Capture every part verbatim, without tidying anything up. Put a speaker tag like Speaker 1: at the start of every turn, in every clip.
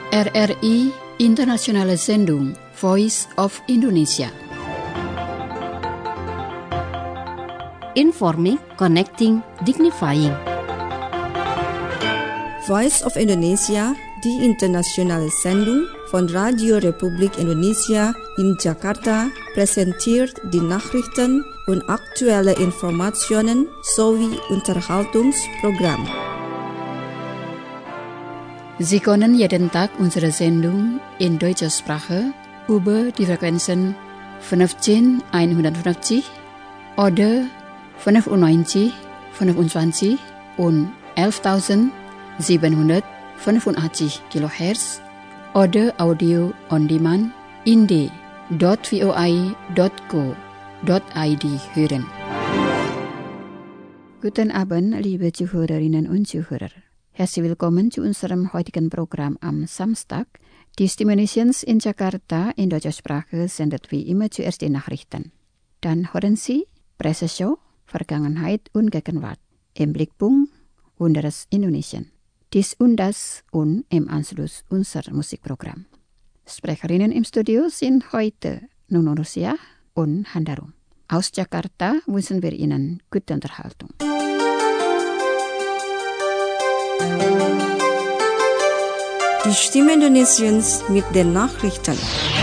Speaker 1: R R I Internationale Sendung Voice of Indonesia.
Speaker 2: Informing, connecting, dignifying.
Speaker 3: Voice of Indonesia, die internationale Sendung von Radio Republik Indonesia in Jakarta, präsentiert die Nachrichten und aktuelle Informationen sowie Unterhaltungsprogramm.
Speaker 1: Sie können jeden Tag unsere Sendung in deutscher Sprache über die Frequenzen fünfzehn einhundertfünfzig oder fünfundneunzig fünfundzwanzig und elftausendsiebenhundertfünfundachtzig Kilohertz oder Audio on Demand in d punkt voi punkt co punkt i d hören. Guten Abend, liebe Zuhörerinnen und Zuhörer. Herzlich willkommen zu unserem heutigen Programm am Samstag. Die Stimme Indonesiens in Jakarta in deutscher Sprache sendet wie immer zuerst die Nachrichten. Dann hören Sie Presseshow, Vergangenheit und Gegenwart. Im Blickpunkt Wunderes Indonesien. Dies und das und im Anschluss unser Musikprogramm. Sprecherinnen im Studio sind heute Nunu Rusia und Handarum. Aus Jakarta wünschen wir Ihnen gute Unterhaltung.
Speaker 3: Die Stimme Indonesiens mit den Nachrichten.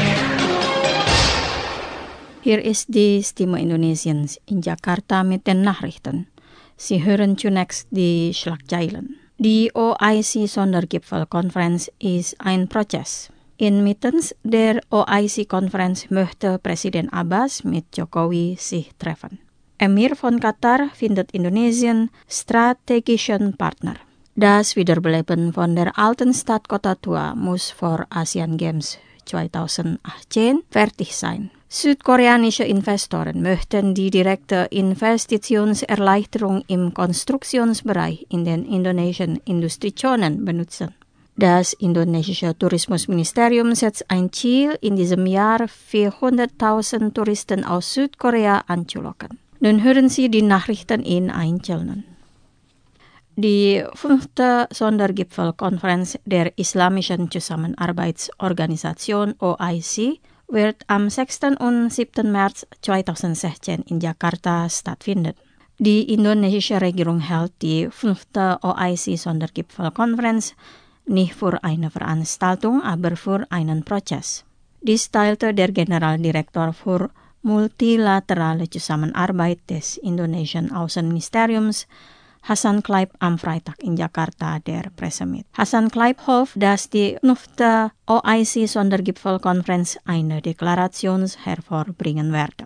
Speaker 4: Hier ist die Stimme Indonesiens in Jakarta mit den Nachrichten. Sie hören zunächst die Schlagzeilen. Die O I C-Sondergipfelkonferenz ist ein Prozess. Inmitten der O I C-Konferenz möchte Präsident Abbas mit Jokowi sich treffen. Emir von Katar findet Indonesien strategischen Partner. Das Wiederbeleben von der alten Stadt Kota Tua muss vor Asian Games zweitausendachtzehn fertig sein. Südkoreanische Investoren möchten die direkte Investitionserleichterung im Konstruktionsbereich in den indonesischen Industriezonen benutzen. Das indonesische Tourismusministerium setzt ein Ziel, in diesem Jahr vierhunderttausend Touristen aus Südkorea anzulocken. Nun hören Sie die Nachrichten in Einzelnen. Die fünfte Sondergipfelkonferenz der Islamischen Zusammenarbeitsorganisation O I C wird am sechsten und siebten März zweitausendsechzehn in Jakarta stattfinden. Die indonesische Regierung hält die fünfte O I C-Sondergipfelkonferenz nicht für eine Veranstaltung, aber für einen Prozess. Dies teilte der Generaldirektor für multilaterale Zusammenarbeit des indonesischen Außenministeriums Hasan Clive am Freitag in Jakarta der Presse mit. Hasan Clive hofft, dass die fünfte O I C-Sondergipfelkonferenz eine Deklaration hervorbringen werde.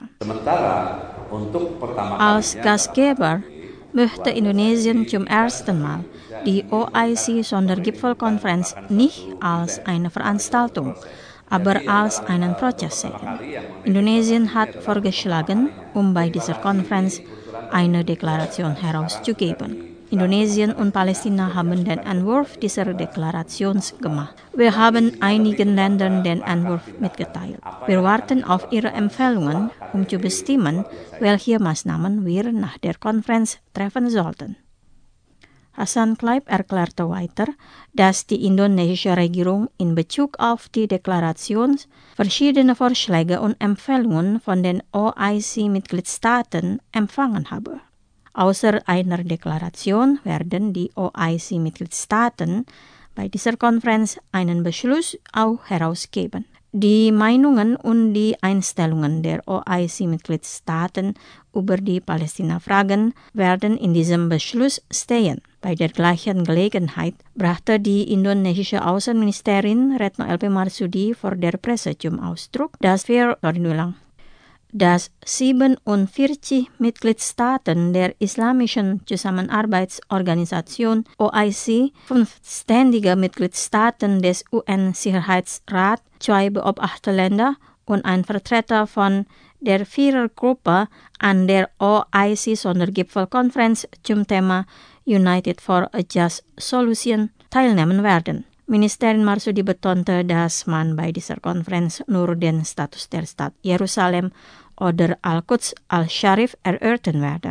Speaker 4: Als Gastgeber möchte Indonesien zum ersten Mal die O I C-Sondergipfelkonferenz nicht als eine Veranstaltung, aber als einen Prozess sehen. Indonesien hat vorgeschlagen, um bei dieser Konferenz eine Deklaration herauszugeben. Indonesien und Palästina haben den Entwurf dieser Deklaration gemacht. Wir haben einigen Ländern den Entwurf mitgeteilt. Wir warten auf ihre Empfehlungen, um zu bestimmen, welche Maßnahmen wir nach der Konferenz treffen sollten. Hasan Clive erklärte weiter, dass die indonesische Regierung in Bezug auf die Deklaration verschiedene Vorschläge und Empfehlungen von den O I C-Mitgliedstaaten empfangen habe. Außer einer Deklaration werden die O I C-Mitgliedstaaten bei dieser Konferenz einen Beschluss auch herausgeben. Die Meinungen und die Einstellungen der O I C-Mitgliedstaaten über die Palästina-Fragen werden in diesem Beschluss stehen. Bei der gleichen Gelegenheit brachte die indonesische Außenministerin Retno L P Marsudi vor der Presse zum Ausdruck, dass wir, sorry, dass siebenundvierzig Mitgliedstaaten der Islamischen Zusammenarbeitsorganisation O I C, fünf ständige Mitgliedstaaten des U N-Sicherheitsrats, zwei Beobachterländer und ein Vertreter von der Vierergruppe an der O I C-Sondergipfelkonferenz zum Thema United for a Just Solution teilnehmen werden. Ministerin Marsudi betonte, dass man bei dieser Konferenz nur den Status der Stadt Jerusalem oder Al-Quds al-Sharif erörtern werde.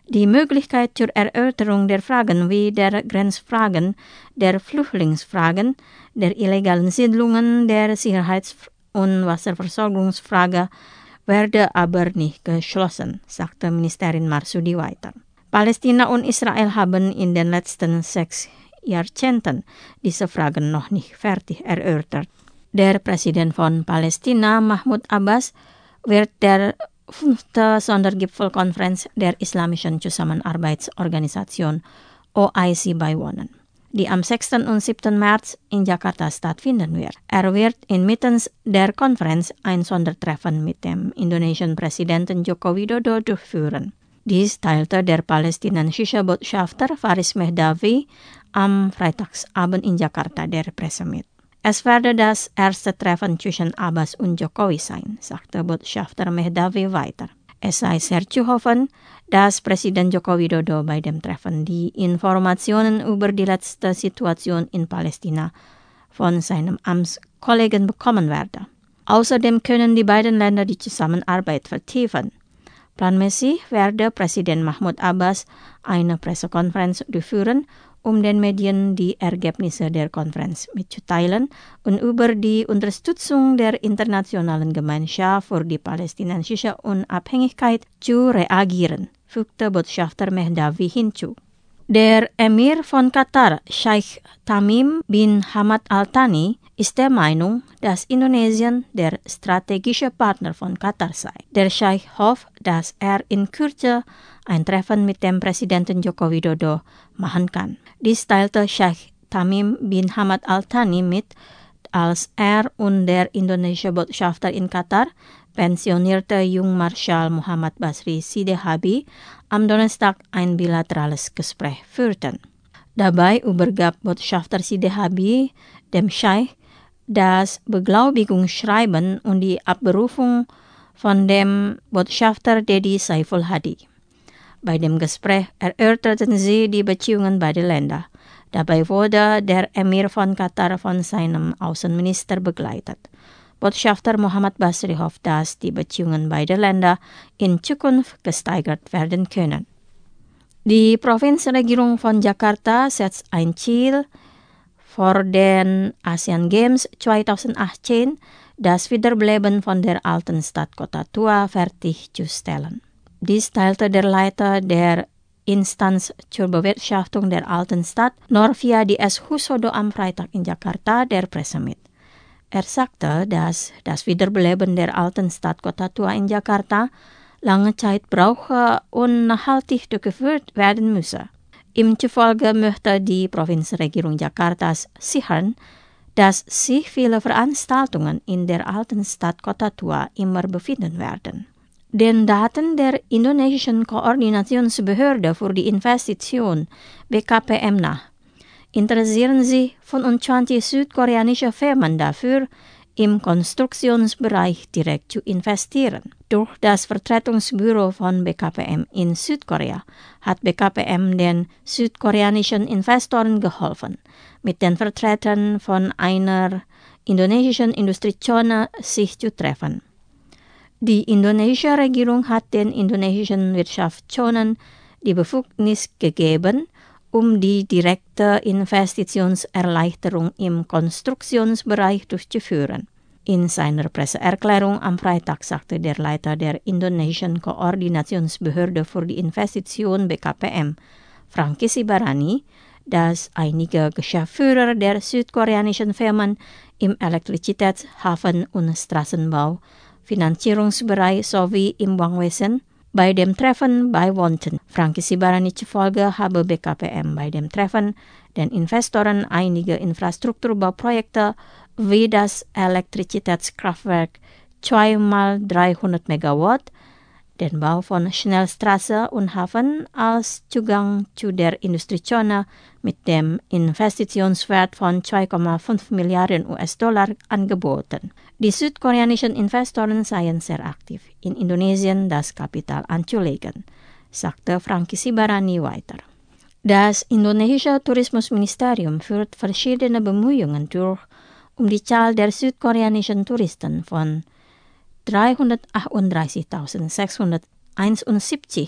Speaker 4: Die Möglichkeit zur Erörterung der Fragen wie der Grenzfragen, der Flüchtlingsfragen, der illegalen Siedlungen, der Sicherheits- und Wasserversorgungsfrage werde aber nicht geschlossen, sagte Ministerin Marsudi weiter. Palästina und Israel haben in den letzten sechs Jahrzehnten diese Fragen noch nicht fertig erörtert. Der Präsident von Palästina, Mahmoud Abbas, wird der fünfte Sondergipfelkonferenz der Islamischen Zusammenarbeitsorganisation O I C beiwohnen, die am sechsten und siebten März in Jakarta stattfinden wird. Er wird inmitten der Konferenz ein Sondertreffen mit dem indonesischen Präsidenten Joko Widodo durchführen. Dies teilte der palästinensische Botschafter Faris Mehdawi am Freitagsabend in Jakarta der Presse mit. Es werde das erste Treffen zwischen Abbas und Jokowi sein, sagte Botschafter Mehdawi weiter. Es sei sehr zu hoffen, dass Präsident Joko Widodo bei dem Treffen die Informationen über die letzte Situation in Palästina von seinem Amtskollegen bekommen werde. Außerdem können die beiden Länder die Zusammenarbeit vertiefen. Planmäßig werde Präsident Mahmoud Abbas eine Pressekonferenz durchführen, um den Medien die Ergebnisse der Konferenz mitzuteilen und über die Unterstützung der internationalen Gemeinschaft für die palästinensische Unabhängigkeit zu reagieren, fügte Botschafter Mehdawi hinzu. Der Emir von Katar, Sheikh Tamim bin Hamad Al Thani, ist der Meinung, dass Indonesien der strategische Partner von Katar sei. Der Sheikh hofft, dass er in Kürze ein Treffen mit dem Präsidenten Joko Widodo machen kann. Dies teilte Sheikh Tamim bin Hamad Al Thani mit, als er und der indonesische Botschafter in Katar, pensionierte Jungmarschall Muhammad Basri Sidehabi, am Donnerstag ein bilaterales Gespräch führten. Dabei übergab Botschafter Sidehabi dem Scheich das Beglaubigungsschreiben und die Abberufung von dem Botschafter Dedi Saiful Hadi. Bei dem Gespräch erörterten sie die Beziehungen beider Länder. Dabei wurde der Emir von Katar von seinem Außenminister begleitet. Botschafter Muhammad Basri hofft, dass die Beziehungen beider Länder in Zukunft gesteigert werden können. Die Provinzregierung von Jakarta setzt ein Ziel für den Asian Games zweitausendachtzehn, das Wiederbeleben von der alten Stadt Kota Tua fertigzustellen. Dies teilte der Leiter der Instanz zur Bewirtschaftung der alten Stadt, Norvia di S. Husodo, am Freitag in Jakarta der Presse mit. Er sagte, dass das Wiederbeleben der alten Stadt Kota Tua in Jakarta lange Zeit brauche und nachhaltig durchgeführt werden müsse. Ihm zufolge möchte die Provinzregierung Jakartas sichern, dass sich viele Veranstaltungen in der alten Stadt Kota Tua immer befinden werden. Den Daten der indonesischen Koordinationsbehörde für die Investition B K P M nach interessieren sich fünfundzwanzig südkoreanische Firmen dafür, im Konstruktionsbereich direkt zu investieren. Durch das Vertretungsbüro von B K P M in Südkorea hat B K P M den südkoreanischen Investoren geholfen, mit den Vertretern von einer indonesischen Industriezone sich zu treffen. Die indonesische Regierung hat den indonesischen Wirtschaftszonen die Befugnis gegeben, um die direkte Investitionserleichterung im Konstruktionsbereich durchzuführen. In seiner Presseerklärung am Freitag sagte der Leiter der indonesischen Koordinationsbehörde für die Investition B K P M, Franky Sibarani, dass einige Geschäftsführer der südkoreanischen Firmen im Elektrizitäts-, Hafen- und Straßenbau, Finanzierungsbereich sowie im Bankwesen bei dem Treffen beiwohnten. Franky Sibarani zufolge habe B K P M bei dem Treffen den Investoren einige Infrastrukturbauprojekte wie das Elektrizitätskraftwerk zwei mal dreihundert Megawatt, den Bau von Schnellstraße und Hafen als Zugang zu der Industriezone mit dem Investitionswert von zwei Komma fünf Milliarden U S-Dollar angeboten. Die südkoreanischen Investoren seien sehr aktiv, in Indonesien das Kapital anzulegen, sagte Franky Sibarani weiter. Das indonesische Tourismusministerium führt verschiedene Bemühungen durch, um die Zahl der südkoreanischen Touristen von dreihundertachtunddreißigtausendsechshunderteinundsiebzig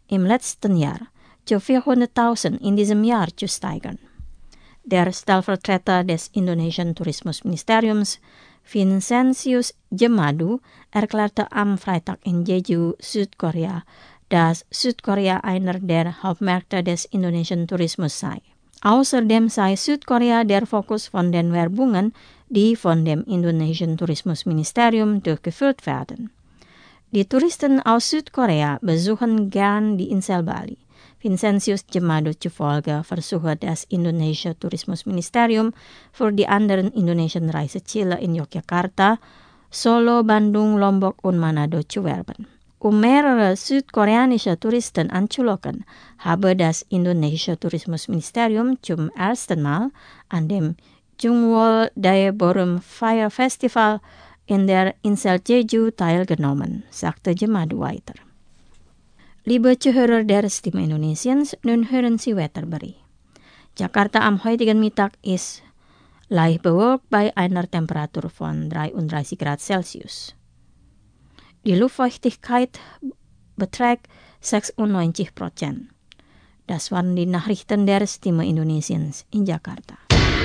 Speaker 4: im letzten Jahr zu vierhunderttausend in diesem Jahr zu steigern. Der Stellvertreter des Indonesischen Tourismusministeriums, Vincentius Jemadu, erklärte am Freitag in Jeju, Südkorea, dass Südkorea einer der Hauptmärkte des indonesischen Tourismus sei. Außerdem sei Südkorea der Fokus von den Werbungen, die von dem indonesischen Tourismusministerium durchgeführt werden. Die Touristen aus Südkorea besuchen gern die Insel Bali. Vincentius Jemadu zufolge versuche das indonesische Tourismusministerium für die anderen indonesischen Reiseziele in Yogyakarta, Solo, Bandung, Lombok und Manado zu werben. Um mehrere südkoreanische Touristen anzulocken, habe das indonesische Tourismusministerium zum ersten Mal an dem Jungwol Daeborum Fire Festival in der Insel Jeju teilgenommen, sagte Jemadu weiter. Liebe Zuhörer der Stimme Indonesiens, nun hören Sie Wetterbericht. Jakarta am heutigen Mittag ist leicht bewölkt bei einer Temperatur von dreiunddreißig Grad Celsius. Die Luftfeuchtigkeit beträgt sechsundneunzig Prozent. Das waren die Nachrichten der Stimme Indonesiens in Jakarta.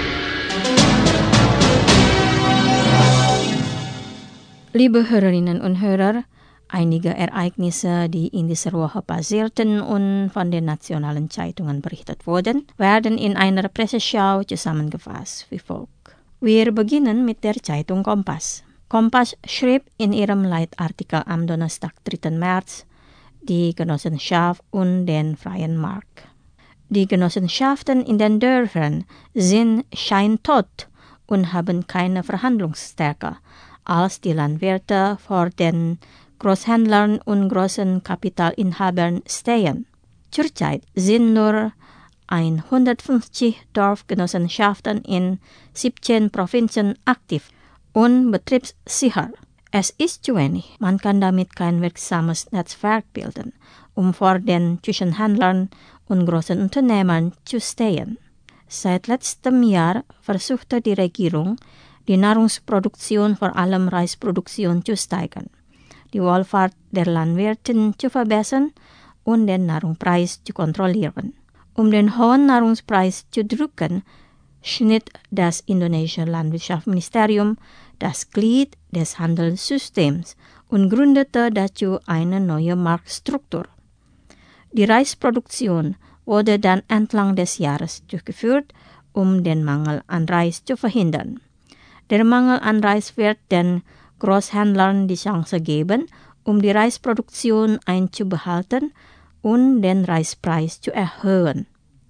Speaker 4: Liebe Hörerinnen und Hörer, einige Ereignisse, die in dieser Woche passierten und von den nationalen Zeitungen berichtet wurden, werden in einer Presseschau zusammengefasst wie folgt. Wir beginnen mit der Zeitung Kompas. Kompas schrieb in ihrem Leitartikel am Donnerstag, dritten März, die Genossenschaft und den freien Markt. Die Genossenschaften in den Dörfern sind scheintot und haben keine Verhandlungsstärke, als die Landwirte vor den Großhändlern und großen Kapitalinhabern stehen. Zurzeit sind nur hundertfünfzig Dorfgenossenschaften in siebzehn Provinzen aktiv und betriebssicher. Es ist zu wenig. Man kann damit kein wirksames Netzwerk bilden, um vor den Zwischenhändlern und großen Unternehmern zu stehen. Seit letztem Jahr versuchte die Regierung, die Nahrungsproduktion, vor allem Reisproduktion, zu steigern, die Wohlfahrt der Landwirte zu verbessern und den Nahrungspreis zu kontrollieren. Um den hohen Nahrungspreis zu drücken, schnitt das indonesische Landwirtschaftsministerium das Glied des Handelssystems und gründete dazu eine neue Marktstruktur. Die Reisproduktion wurde dann entlang des Jahres durchgeführt, um den Mangel an Reis zu verhindern. Der Mangel an Reis wird den Großhändlern die Chance geben, um die Reisproduktion einzubehalten und den Reispreis zu erhöhen.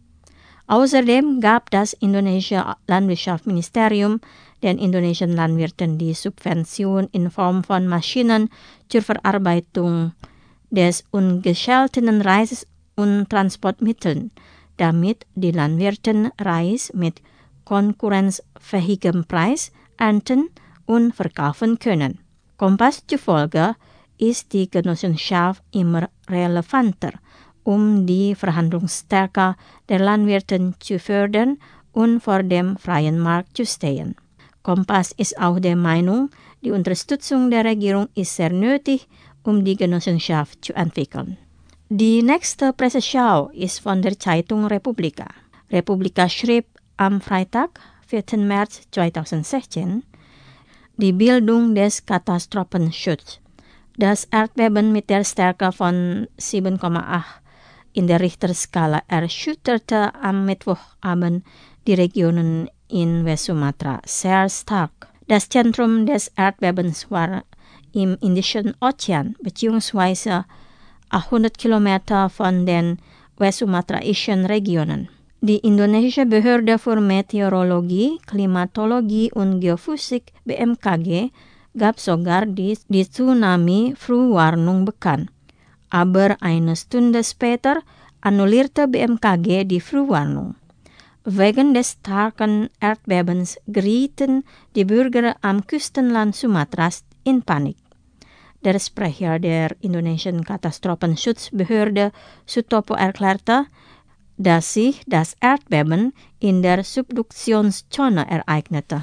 Speaker 4: Außerdem gab das indonesische Landwirtschaftsministerium den indonesischen Landwirten die Subvention in Form von Maschinen zur Verarbeitung des ungeschälteten Reises und Transportmitteln, damit die Landwirte Reis mit konkurrenzfähigem Preis ernten und verkaufen können. Kompas zufolge ist die Genossenschaft immer relevanter, um die Verhandlungsstärke der Landwirte zu fördern und vor dem freien Markt zu stehen. Kompas ist auch der Meinung, die Unterstützung der Regierung ist sehr nötig, um die Genossenschaft zu entwickeln. Die nächste Presseschau ist von der Zeitung Republika. Republika schrieb am Freitag, vierten März zweitausendsechzehn, die Bildung des Katastrophenschutz. Das Erdbeben mit der Stärke von sieben Komma acht in der Richterskala erschütterte am Mittwochabend die Regionen in Westsumatra sehr stark. Das Zentrum des Erdbebens war im Indischen Ozean bzw. achthundert Kilometer von den westsumatraischen Regionen. Die indonesische Behörde für Meteorologie, Klimatologie und Geophysik B M K G gab sogar die, die Tsunami-Frühwarnung bekannt. Aber eine Stunde später annullierte B M K G die Frühwarnung. Wegen des starken Erdbebens gerieten die Bürger am Küstenland Sumatras in Panik. Der Sprecher der indonesischen Katastrophenschutzbehörde Sutopo erklärte, dass sich das Erdbeben in der Subduktionszone ereignete.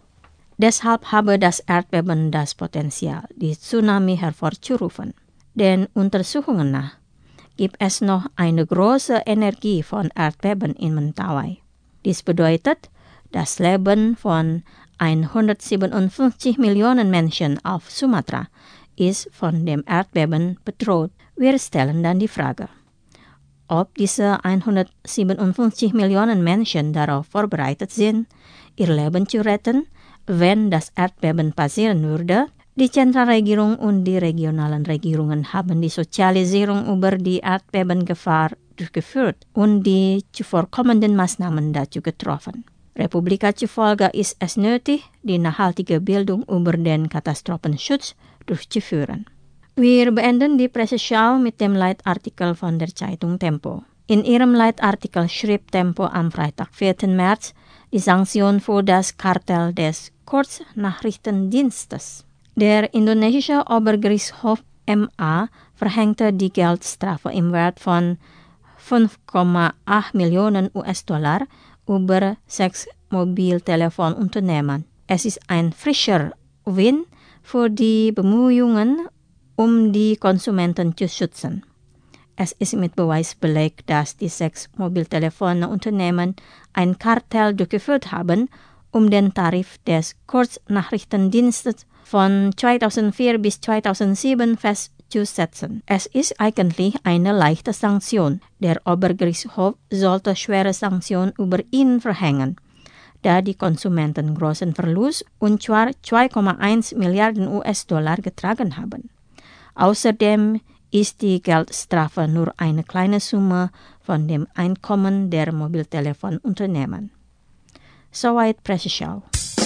Speaker 4: Deshalb habe das Erdbeben das Potenzial, die Tsunami hervorzurufen. Den Untersuchungen nach gibt es noch eine große Energie von Erdbeben in Mentawai. Dies bedeutet, das Leben von hundertsiebenundfünfzig Millionen Menschen auf Sumatra ist von dem Erdbeben bedroht. Wir stellen dann die Frage, ob diese hundertsiebenundfünfzig Millionen Menschen darauf vorbereitet sind, ihr Leben zu retten, wenn das Erdbeben passieren würde. Die Zentralregierung und die regionalen Regierungen haben die Sozialisierung über die Erdbebengefahr durchgeführt und die zuvorkommenden Maßnahmen dazu getroffen. Republika zufolge ist es nötig, die nachhaltige Bildung über den Katastrophenschutz durchzuführen. Wir beenden die Presseschau mit dem Leitartikel von der Zeitung Tempo. In ihrem Leitartikel schrieb Tempo am Freitag, vierten März, die Sanktion für das Kartell des Kurznachrichtendienstes. Der indonesische Obergerichtshof M A verhängte die Geldstrafe im Wert von fünf Komma acht Millionen U S-Dollar über sechs Mobiltelefonunternehmen. Es ist ein frischer Win für die Bemühungen, um die Konsumenten zu schützen. Es ist mit Beweis belegt, dass die sechs Mobiltelefonunternehmen ein Kartell durchgeführt haben, um den Tarif des Kurznachrichtendienstes von zweitausendvier bis zweitausendsieben festzusetzen. Es ist eigentlich eine leichte Sanktion. Der Obergerichtshof sollte schwere Sanktionen über ihn verhängen, da die Konsumenten großen Verlust, und zwar zwei Komma eins Milliarden U S-Dollar getragen haben. Außerdem ist die Geldstrafe nur eine kleine Summe von dem Einkommen der Mobiltelefonunternehmen. Soweit Presseschau.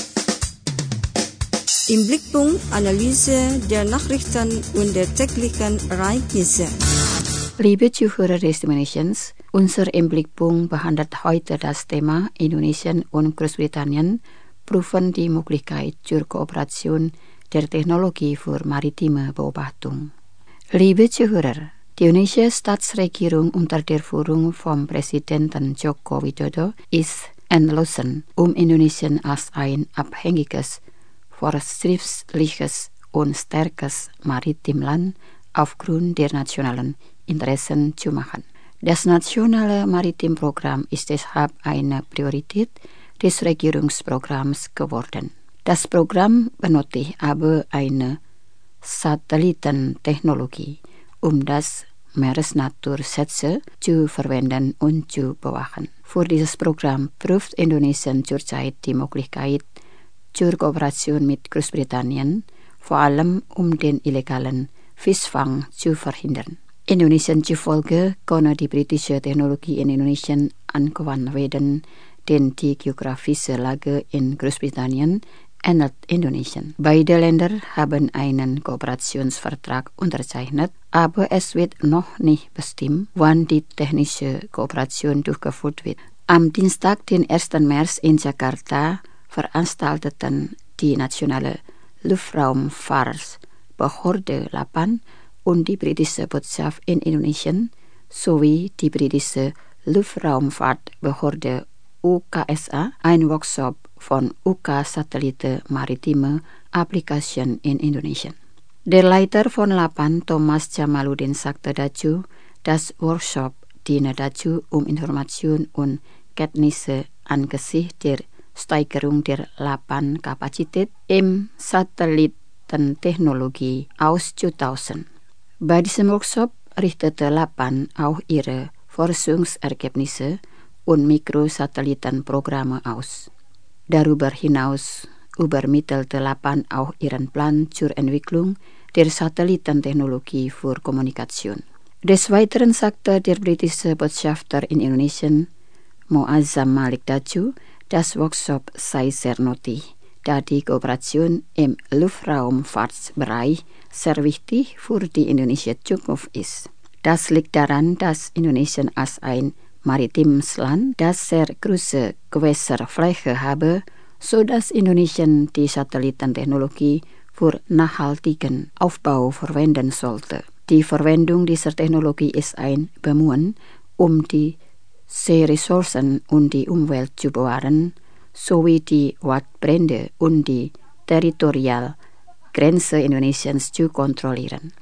Speaker 3: Im Blickpunkt Analyse der Nachrichten und der täglichen Ereignisse.
Speaker 1: Liebe Zuhörer des Indonesiens, unser Im Blickpunkt behandelt heute das Thema Indonesien und Großbritannien prüfen die Möglichkeit zur Kooperation der Technologie für maritime Beobachtung. Liebe Zuhörer, die indonesische Staatsregierung unter der Führung von Präsidenten Joko Widodo ist entschlossen, um Indonesien als ein abhängiges, fortschrittliches und starkes Maritimland aufgrund der nationalen Interessen zu machen. Das nationale Maritimprogramm ist deshalb eine Priorität des Regierungsprogramms geworden. Das Programm benötigt aber eine Satellitentechnologie, um das Meeresnaturschätze zu verwenden und zu bewachen. Für dieses Programm prüft Indonesien zurzeit die Möglichkeit zur Kooperation mit Großbritannien, vor allem um den illegalen Fischfang zu verhindern. Indonesien zufolge könne die britische Technologie in Indonesien angewandt werden, denn die geografische Lage in Großbritannien ähnelt Indonesien. Beide Länder haben einen Kooperationsvertrag unterzeichnet, aber es wird noch nicht bestimmt, wann die technische Kooperation durchgeführt wird. Am Dienstag, den ersten März in Jakarta, veranstalteten die nationale Luftraumfahrtbehörde delapan und die britische Botschaft in Indonesien sowie die britische Luftraumfahrtbehörde U K S A ein Workshop von U K Satellite Maritime Application in Indonesien. Der Leiter von delapan, Thomas Jamaluddin, sagte dazu, das Workshop diene dazu, um Informationen und Kenntnisse angesichts der Steigerung der delapan Kapazität im Satellitentechnologie auszutauschen. Bei diesem Workshop richtete delapan auch ihre Forschungsergebnisse und Mikrosatellitenprogramme aus. Darüber hinaus übermittelte delapan auch ihren Plan zur Entwicklung der Satellitentechnologie für Kommunikation. Des Weiteren sagte der britische Botschafter in Indonesien, Moazzam Malik, dazu, das Workshop sei sehr nötig, da die Kooperation im Luftraumfahrtsbereich sehr wichtig für die indonesische Zukunft ist. Das liegt daran, dass Indonesien als ein maritimes Land, das sehr große Gewässerfläche habe, sodass Indonesien die Satellitentechnologie für nachhaltigen Aufbau verwenden sollte. Die Verwendung dieser Technologie ist ein Bemühen, um die Seeressourcen und die Umwelt zu bewahren, sowie die Waldbrände und die Territorialgrenze Indonesiens zu kontrollieren.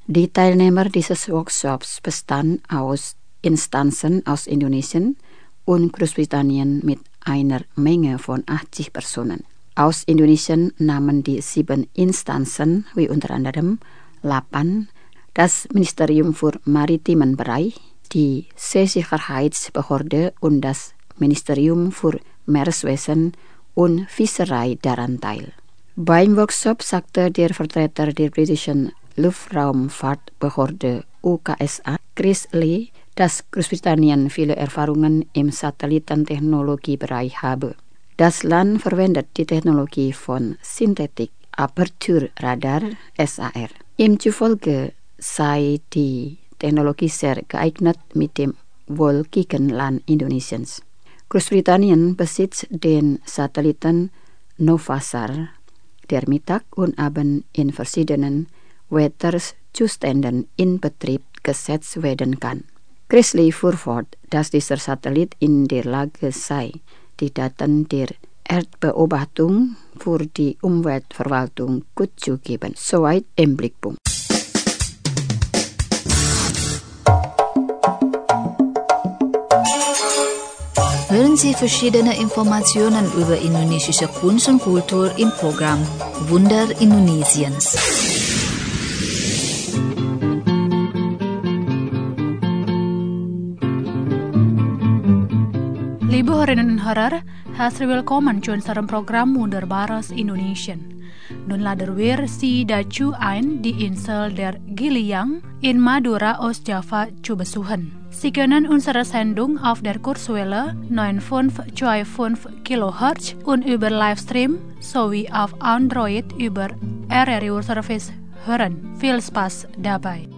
Speaker 1: Die Teilnehmer dieses Workshops bestand aus Instanzen aus Indonesien und Großbritannien mit einer Menge von achtzig Personen. Aus Indonesien nahmen die sieben Instanzen, wie unter anderem delapan, das Ministerium für Maritimen Bereich, die Seesicherheitsbehörde und das Ministerium für Meereswesen und Fischerei daran teil. Beim Workshop sagte der Vertreter der britischen Luftraumfahrtbehörde U K S A, Chris Lee, dass Großbritannien viele Erfahrungen im Satellitentechnologiebereich habe. Das Land verwendet die Technologie von Synthetic Aperture Radar S A R. Ihm zufolge sei die Technologie sehr geeignet mit dem wolkigen Land Indonesiens. Großbritannien besitzt den Satelliten Novasar, der Mittag und Abend in verschiedenen Wetterzuständen in Betrieb gesetzt werden kann. Chris Lee fuhr fort, dass dieser Satellit in der Lage sei, die Daten der Erdbeobachtung für die Umweltverwaltung gut zu geben. Soweit im Blickpunkt.
Speaker 5: Hören Sie verschiedene Informationen über indonesische Kunst und Kultur im Programm Wunder Indonesiens.
Speaker 6: Liebe Hörerinnen und Hörer, herzlich willkommen zu unserem Programm Wunderbares Indonesien. Nun laden wir Sie dazu ein, die Insel der Giliang in Madura, Ostjava zu besuchen. Sie können unsere Sendung auf der Kurzwelle neun fünf zwei fünf Kilohertz und über Livestream sowie auf Android über R R I Service hören. Viel Spaß dabei!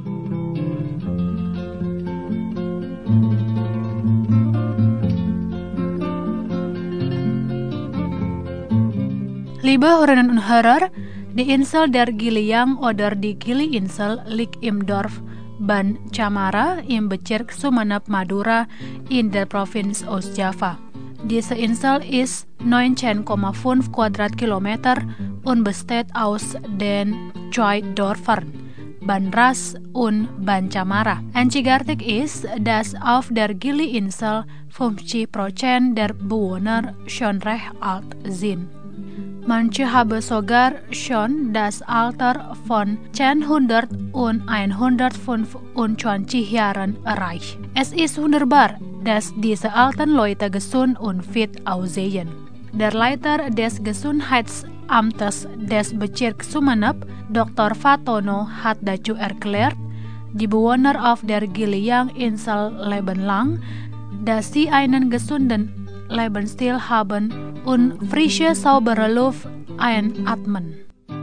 Speaker 6: Liebe Hörerinnen und Hörer, die Insel der Giliang oder die Gili-Insel liegt im Dorf Ban Camara im Bezirk Sumeneb, Madura in der Provinz Ostjava. Diese Insel ist neunzehn Komma fünf Quadratkilometer und besteht aus den zwei Dörfern Ban Ras und Ban Camara. Einzigartig ist, dass auf der Gili-Insel fünfzig Prozent der Bewohner schon recht alt sind. Manche haben sogar schon das Alter von zehnhundert und hundertfünfundzwanzig Jahren erreicht. Es ist wunderbar, dass diese alten Leute gesund und fit aussehen. Der Leiter des Gesundheitsamtes des Bezirks Sumeneb, Doktor Fatono, hat dazu erklärt, die Bewohner auf der Giliang-Insel leben lang, dass sie einen gesunden Lebensstil haben und frische, saubere Luft einatmen.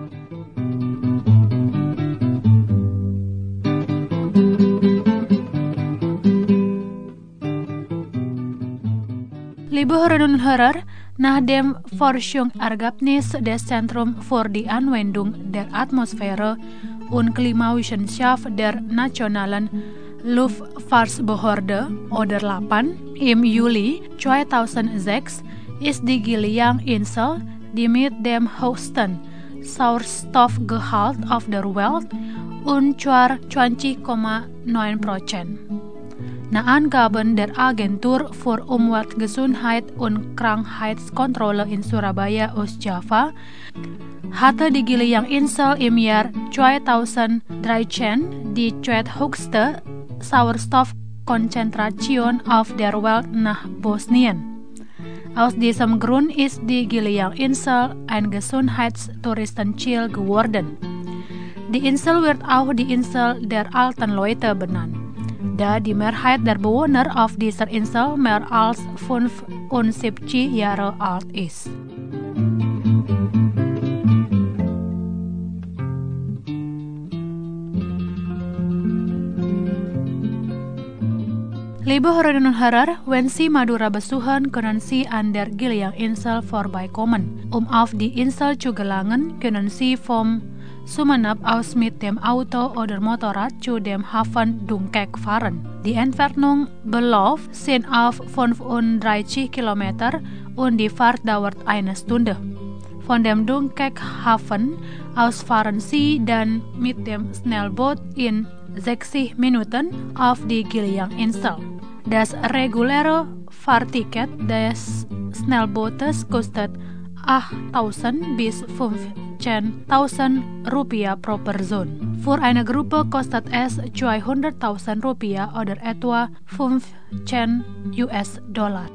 Speaker 6: Liebe Hörerinnen und Hörer, nach dem Forschungsergebnis des Zentrums für die Anwendung der Atmosphäre und Klimawissenschaft der Nationalen Luftfahrtbehörde oder delapan im Juli zweitausendsechs ist die Giliang-Insel die mit dem höchsten Sauerstoffgehalt auf der Welt und zwar zwanzig Komma neun Prozent. Nach Angaben der Agentur für Umweltgesundheit und Krankheitskontrolle in Surabaya, Ostjava, hatte die Giliang-Insel im Jahr zweitausenddreizehn die zweithöchste Sauerstoffkonzentration auf der Welt nach Bosnien. Aus diesem Grund ist die Giliang-Insel ein Gesundheitstouristenziel geworden. Die Insel wird auch die Insel der alten Leute benannt, da die Mehrheit der Bewohner auf dieser Insel mehr als fünfundsiebzig Jahre alt ist. Liebe Hörerinnen und Hörer, wenn Sie Madura besuchen, können Sie an der Giliang-Insel vorbeikommen. Um auf die Insel zu gelangen, können Sie vom Sumeneb aus mit dem Auto oder Motorrad zu dem Hafen Dungkek fahren. Die Entfernung beläuft sich auf fünfunddreißig Kilometer und die Fahrt dauert eine Stunde. von dem Dunkirkhafen ausfahren sie dann mit dem Schnellboot in sechzig Minuten auf die Giliang-Insel. Das reguläre Fahrticket des Schnellbootes kostet achttausend bis fünfzehntausend Rupiah pro Person. Für eine Gruppe kostet es zweihunderttausend Rupiah oder etwa fünfzehn US-Dollar.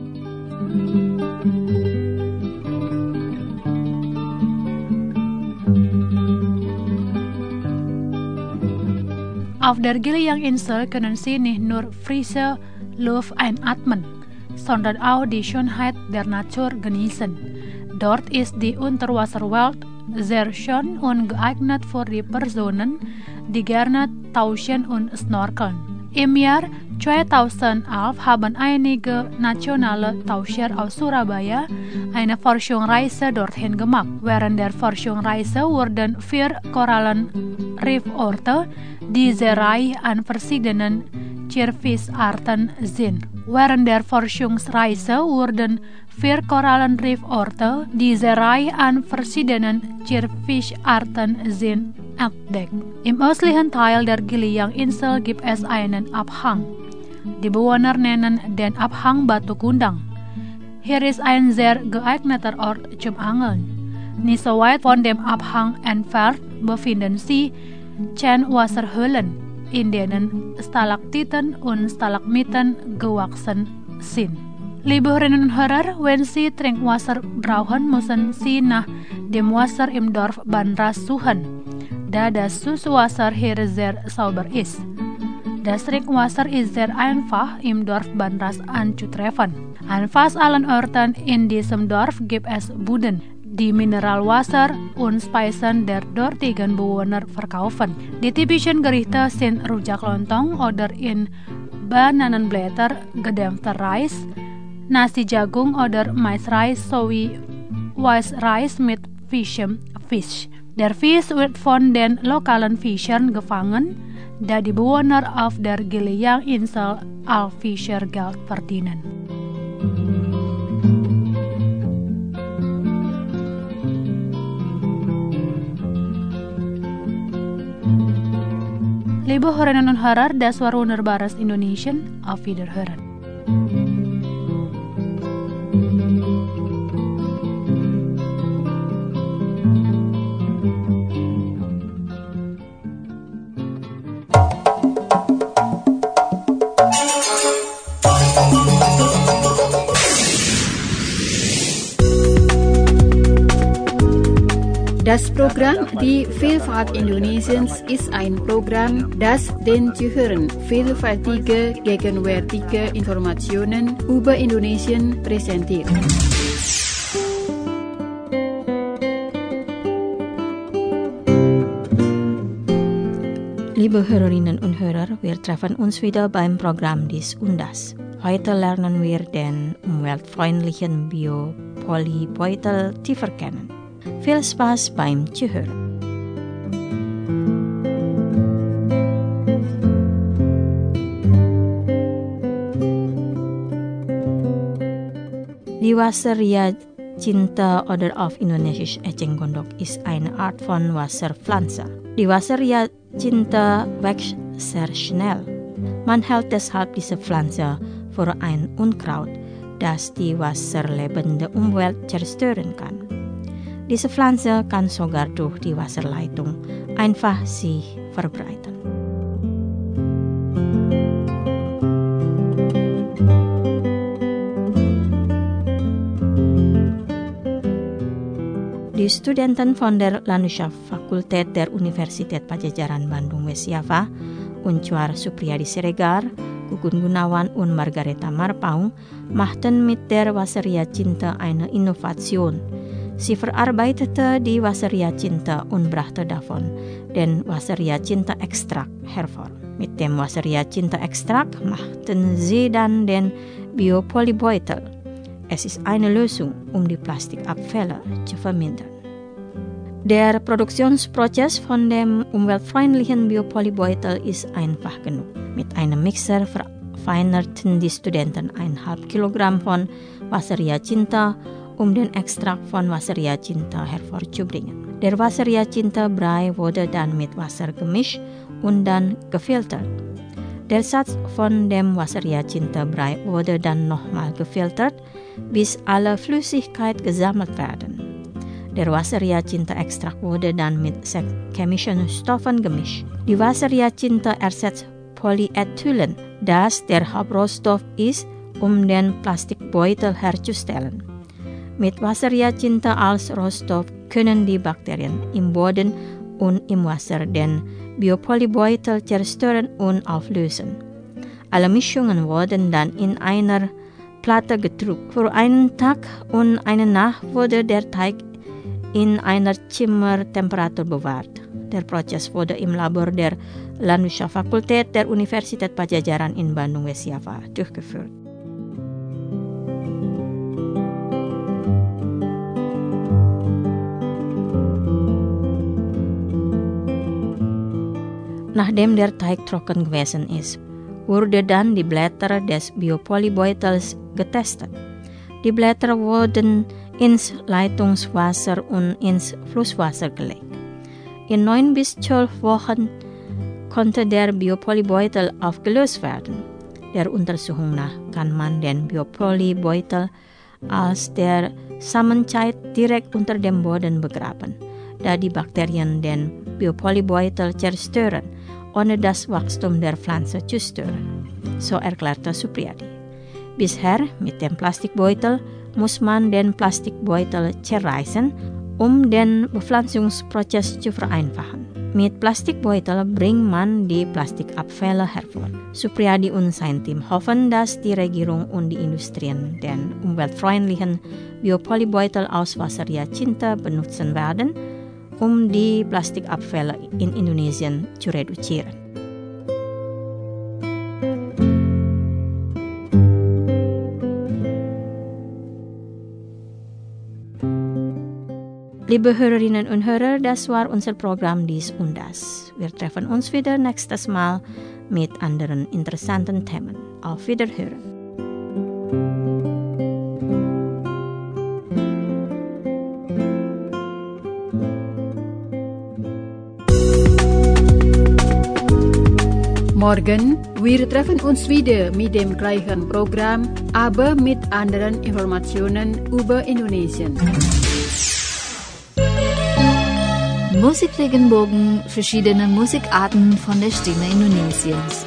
Speaker 6: Auf der Giliang-Insel können Sie nicht nur frische Luft einatmen, sondern auch die Schönheit der Natur genießen. Dort ist die Unterwasserwelt sehr schön und geeignet für die Personen, die gerne tauchen und snorkeln. Im Jahr zweitausendelf haben einige nationale Taucher aus Surabaya eine Forschungsreise dorthin gemacht. Während der Forschungsreise wurden vier Korallenrifforte, die sehr reich an verschiedenen Tierfischarten sind. Während der Forschungsreise wurden vier Korallenrifforte, die sehr reich an verschiedenen Tierfischarten sind, entdeckt. Im östlichen Teil der Giliang-Insel gibt es einen Abhang. Die Bewohner nennen den Abhang Batu Kundang. Hier ist ein sehr geeigneter Ort zum Angeln. Nicht so weit von dem Abhang entfernt befinden sich zehn Wasserhöhlen, in denen Stalaktiten und Stalagmiten gewachsen sind. Liebe Hörerinnen und Hörer, wenn Sie Trinkwasser brauchen, müssen Sie nach dem Wasser im Dorf Banras suchen, da das Süßwasser hier sehr sauber ist. Das Trinkwasser ist sehr einfach im Dorf Banras anzutreffen. An fast allen Orten in diesem Dorf gibt es Buden, die Mineralwasser und Speisen der dortigen Bewohner verkaufen. Die typischen Gerichte sind Rujak Lontong oder in Bananenblätter gedämpfter Reis, Nasi Jagung oder Maisreis sowie White Rice mit frischem Fisch. Der Fisch wird von den lokalen Fischern gefangen, da die Bewohner auf der Giliang-Insel als Fischer Geld verdienen. Liebe Hörerinnen und Hörer, das war Wunderbares Indonesien. Auf Wiederhören.
Speaker 1: Das Programm Die Vielfalt Indonesiens ist ein Programm, das den Zuhörern vielfältige, gegenwärtige Informationen über Indonesien präsentiert.
Speaker 4: Liebe Hörerinnen und Hörer, wir treffen uns wieder beim Programm Dies Undas. Heute lernen wir den umweltfreundlichen Biopolybeutel tiefer kennen. Viel Spaß beim Zuhören. Die Wasseria Cinta Order of Indonesisch Eceng Gondok ist eine Art von Wasserpflanze. Die Wasseria Cinta wächst sehr schnell. Man hält deshalb diese Pflanze für ein Unkraut, das die wasserlebende Umwelt zerstören kann. Diese Pflanze kann sogar durch die Wasserleitung einfach sich verbreiten. Die Studenten von der Landwirtschaftsfakultät der Universität Padjadjaran Bandung West Java, Uncuar Supriyadi Siregar, Gugun Gunawan und Margareta Marpaung, machten mit der Wasseria Cinta eine Innovation. Sie verarbeitete die Wasseria Cinta und brachte davon den Wasseria Cinta Extrakt hervor. Mit dem Wasseria Cinta Extrakt machten sie dann den Biopolybeutel. Es ist eine Lösung, um die Plastikabfälle zu vermindern. Der Produktionsprozess von dem umweltfreundlichen Biopolybeutel ist einfach genug. Mit einem Mixer verfeinerten die Studenten ein halb Kilogramm von Wasseria Cinta um den Extrakt von Wasserhyacinta hervorzubringen. Der Wasserhyacinta Brei wurde dann mit Wasser gemischt und dann gefiltert. Der Satz von dem Wasserhyacinta Brei wurde dann nochmal gefiltert, bis alle Flüssigkeit gesammelt werden. Der Wasserhyacinta-Extrakt wurde dann mit sechs chemischen Stoffen gemischt. Die Wasserhyacinta ersetzt Polyethylen, das der Hauptrohstoff ist, um den Plastikbeutel herzustellen. Mit Wasserhyacinta als Rohstoff können die Bakterien im Boden und im Wasser den Biopolybeutel zerstören und auflösen. Alle Mischungen wurden dann in einer Platte gedrückt. Für einen Tag und eine Nacht wurde der Teig in einer Zimmertemperatur bewahrt. Der Prozess wurde im Labor der Landwirtschaftsfakultät der Universität Padjadjaran in Bandung West Java durchgeführt. Nachdem der Teig trocken gewesen ist, wurde dann die Blätter des Biopolybeutels getestet. Die Blätter wurden ins Leitungswasser und ins Flusswasser gelegt. In neun bis zwölf Wochen konnte der Biopolybeutel aufgelöst werden. Der Untersuchung nach kann man den Biopolybeutel als der Samenzeit direkt unter dem Boden begraben, da die Bakterien den Biopolybeutel zerstören, ohne das Wachstum der Pflanze zu stören. So erklärte Supriyadi. Bisher mit dem Plastikbeutel muss man den Plastikbeutel zerreißen, um den Bepflanzungsprozess zu vereinfachen. Mit Plastikbeutel bringt man die Plastikabfälle hervor. Supriyadi und sein Team hoffen, dass die Regierung und die Industrien den umweltfreundlichen Biopolybeutel aus Wasserhyacinta benutzen werden, um die Plastikabfälle in Indonesien zu reduzieren. Liebe Hörerinnen und Hörer, das war unser Programm Dies und Das. Wir treffen uns wieder nächstes Mal mit anderen interessanten Themen. Auf Wiederhören.
Speaker 6: Morgen, wir treffen uns wieder mit dem gleichen Programm, aber mit anderen Informationen über Indonesien.
Speaker 5: Musikregenbogen, verschiedene Musikarten von der Stimme Indonesiens.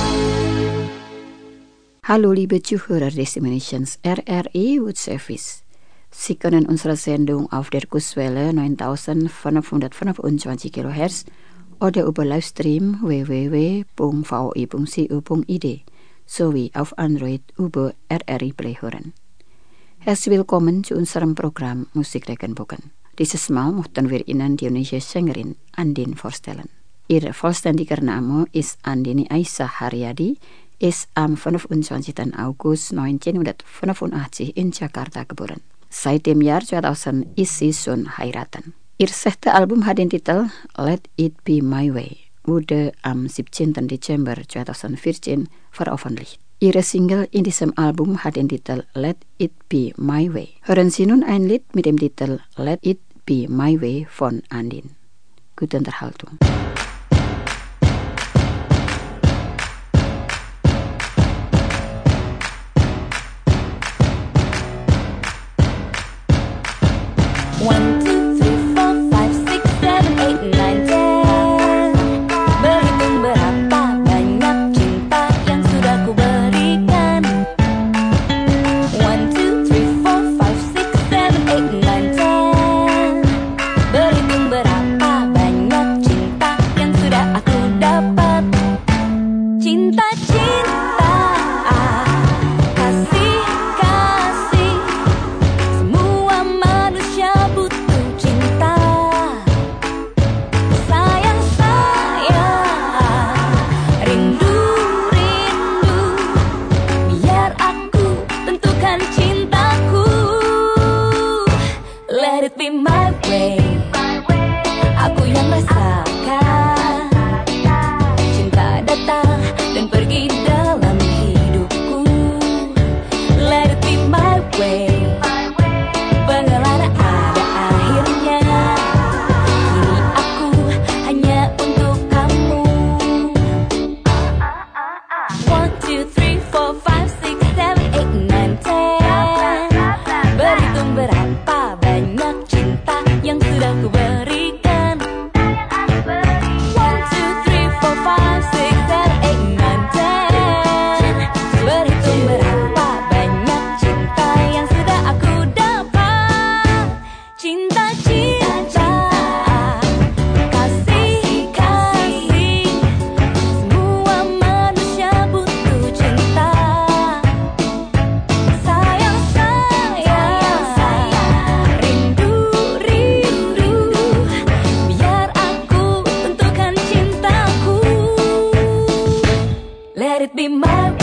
Speaker 1: Hallo liebe Zuhörer des Indonesiens R R I World Service. Sie können unsere Sendung auf der Kurzwelle neuntausendfünfhundertfünfundzwanzig Kilohertz oder über Livestream w w w punkt v o i punkt co punkt i d sowie auf Android über R R I Play hören. Herzlich willkommen zu unserem Programm Musikregenbogen. Dieses Mal möchten wir Ihnen die indonesische Sängerin Andin vorstellen. Ihr vollständiger Name ist Andini Aisyah Haryadi, ist am fünfundzwanzigsten August neunzehnhundertfünfundachtzig in Jakarta geboren. Seit dem Jahr zweitausend ist sie schon heiraten. Ihr sechstes Album hat den Titel Let It Be My Way, wurde am siebzehnten Dezember zweitausendvierzehn veröffentlicht. Ihre Single in diesem Album hat den Titel Let It Be My Way. Hören Sie nun ein Lied mit dem Titel Let It Be My Way von Andin. Gute Unterhaltung.
Speaker 7: One, two, three, four, five, six, seven, eight, nine, ten. Berhitung berapa banyak cinta yang sudah ku berikan. One, two, three, four, five, six, seven, eight, nine, ten. Berhitung berapa banyak cinta yang sudah aku dapat. Cinta, cinta, kasih, kasih. Semua manusia butuh cinta. Sayang, sayang, rindu, rindu. Biar aku tentukan cintaku. Let it be my way. Aku yang rasakan. Cinta datang dan pergi dalam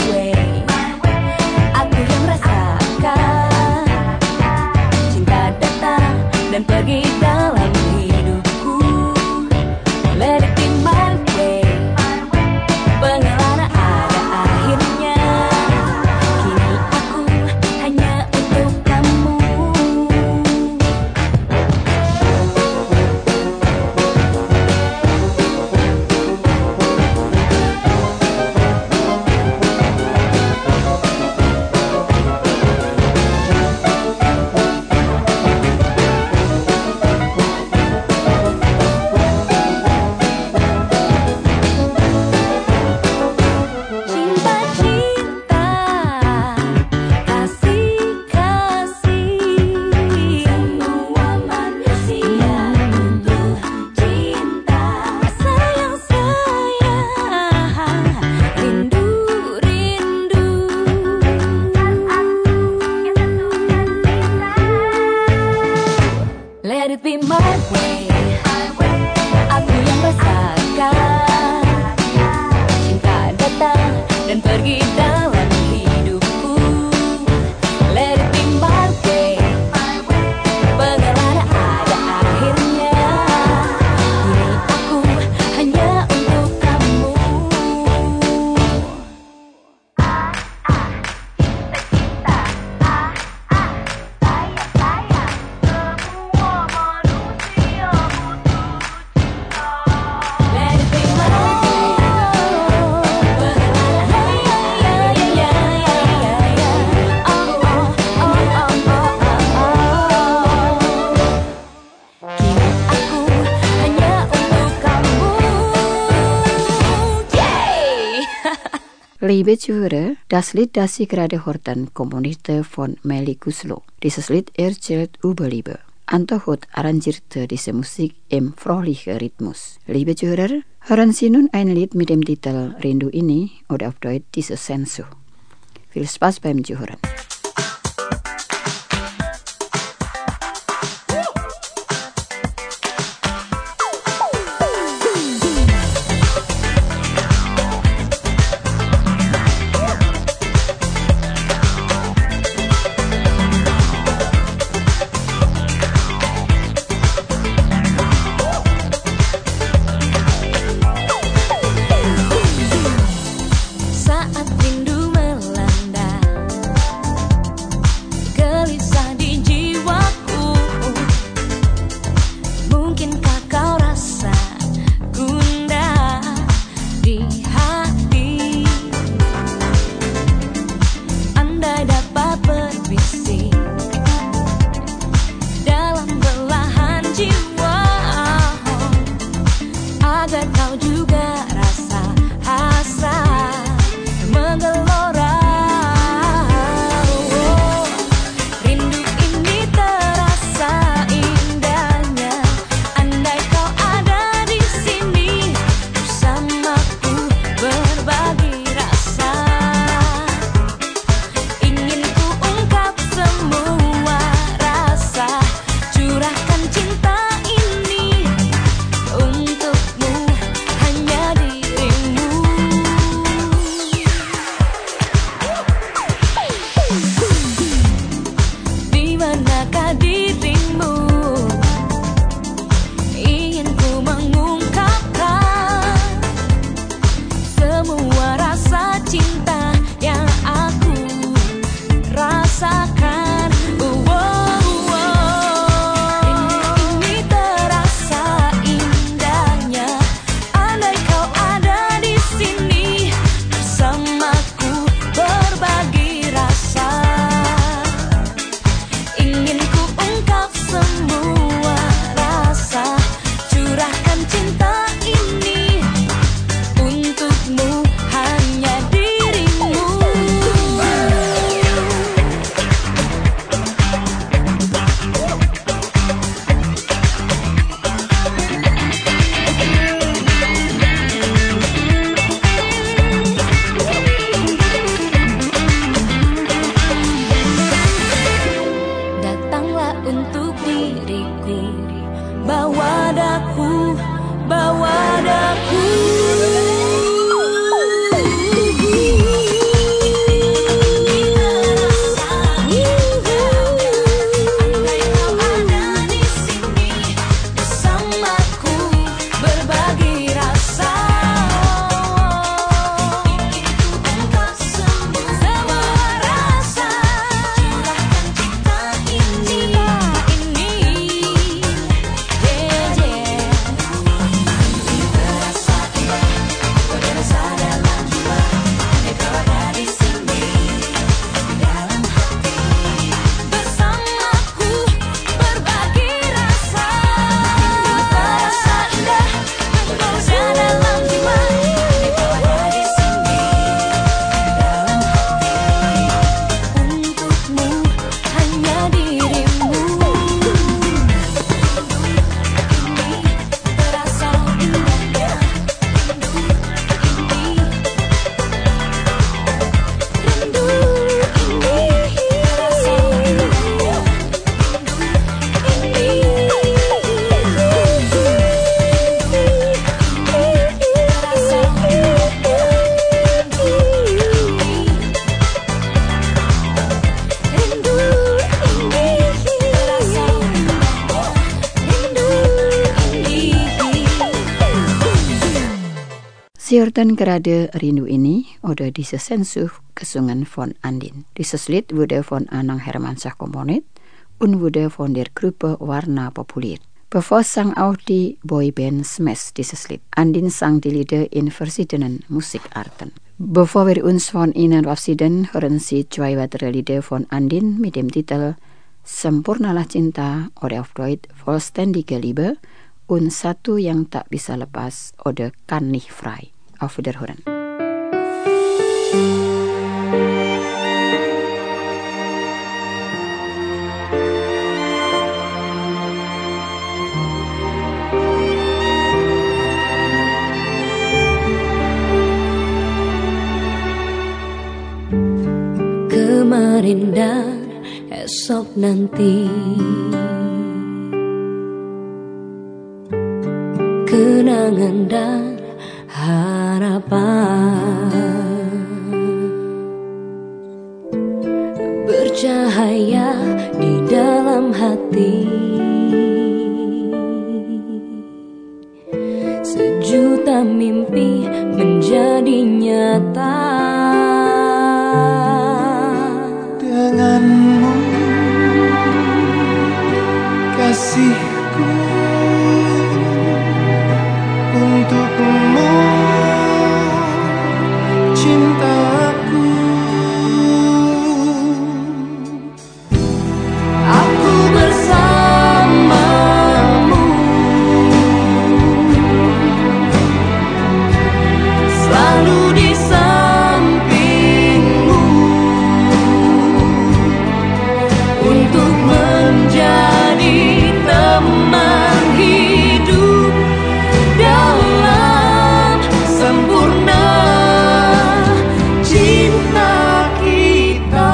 Speaker 7: way. Aku yang rasakan cinta datang dan pergi dalam hidupku. Let it be my way. Pengelana ada akhirnya. Kini aku hanya untuk kamu. Cinta-cinta, kasih-kasih, semua manusia butuh cinta. Sayang-sayang, rindu-rindu. Let it be my way. Aku yang rasakan cinta datang dan pergi dalam hidupku. Let it be my way. Pengelana ada akhirnya. Kini aku hanya untuk kamu. Let it be my way. Kini aku hanya untuk kamu. Yay!
Speaker 1: Liebe Zuhörer, das Lied, das Sie gerade hörten, komponierte von Melly Guslow. Dieses Lied erzählt über Liebe. Anto Hood arrangierte diese Musik im fröhlichen Rhythmus. Liebe Zuhörer, hören Sie nun ein Lied mit dem Titel Rindu ini oder auf Deutsch Diese Sehnsucht. Viel Spaß beim Zuhören.
Speaker 7: Saat rindu melanda,
Speaker 1: Diorten kerade rindu ini oda disesensuh kesungan von Andin. Diseslit wurde von Anang Hermansyah komponet und wurde von der Gruppe Warna populiert. Bevor sang auch die Boyband Smash diseslit. Andin sang die Lieder in verschiedenen Musikarten. Bevor wir uns von ihnen verabschieden, hören Sie zwei weitere Lieder von Andin mit dem Titel Sempurnalah Cinta oder auf Deutsch Vollständige Liebe und satu yang tak bisa lepas oder kann nicht frei. Auf Wiederhören.
Speaker 7: Kemarin dan esok nanti, kenangan dan harapan bercahaya di dalam hati, sejuta mimpi menjadi nyata.
Speaker 8: Denganmu, kasihku, untukmu, cintaku.
Speaker 7: Aku bersamamu, selalu di sampingmu, untuk menjadi teman hidup dalam sempurna cinta kita.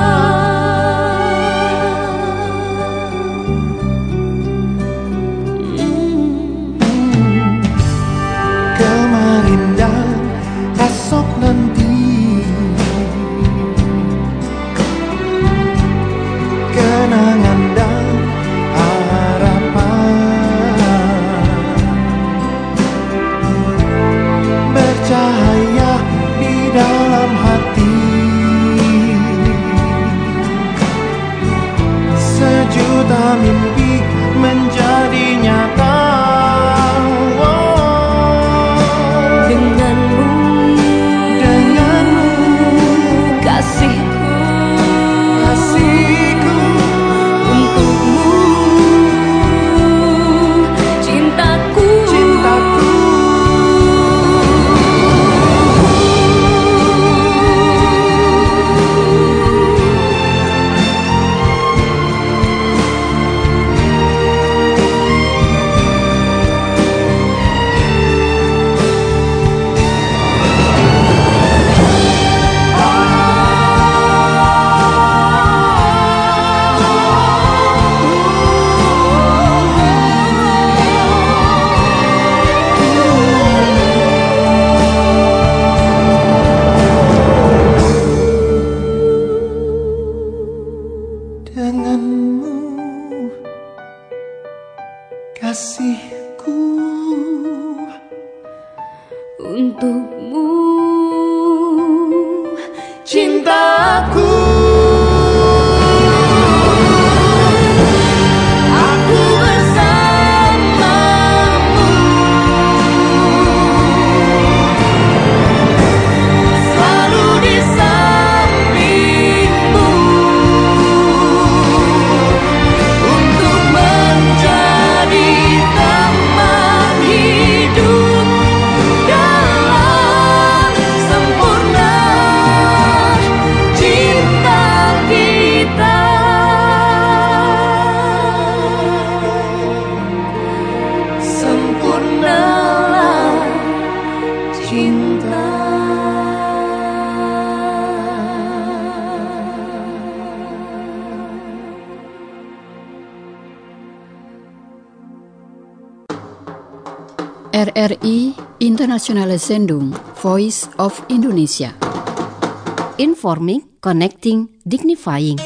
Speaker 8: Kemarin dan esok nanti, kenangan dan harapan bercahaya di dalam hati, sejuta mimpi menjadi nyata.
Speaker 7: Denganmu,
Speaker 8: Denganmu,
Speaker 7: kasihku,
Speaker 8: kasihku,
Speaker 7: untukmu, cintaku,
Speaker 8: cintaku. Denganmu, kasihku,
Speaker 7: untukmu,
Speaker 8: cintaku.
Speaker 7: aku bersamamu, selalu di sampingmu, untuk menjadi teman hidup dalam sempurna cinta kita. Sempurnalah cinta.
Speaker 1: R R I Internationale Sendung Voice of Indonesia.
Speaker 2: Informing, connecting, dignifying.